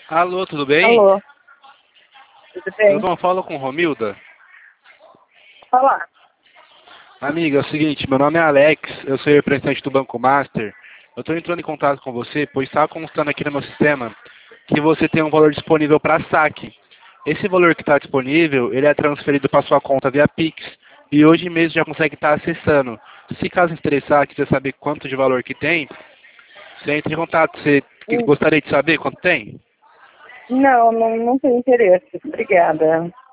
Alô, tudo bem? Alô, tudo Tudo bem? bom? Fala com Romilda. Olá. Amiga, é o seguinte, meu nome é Alex, eu sou representante do Banco Master. Eu estou entrando em contato com você, pois está constando aqui no meu sistema que você tem um valor disponível para saque. Esse valor que está disponível, ele é transferido para sua conta via Pix. E hoje mesmo já consegue estar acessando. Se caso interessar, quiser saber quanto de valor que tem, você entra em contato. Você Hum, gostaria de saber quanto tem? Não, não tenho interesse. Obrigada.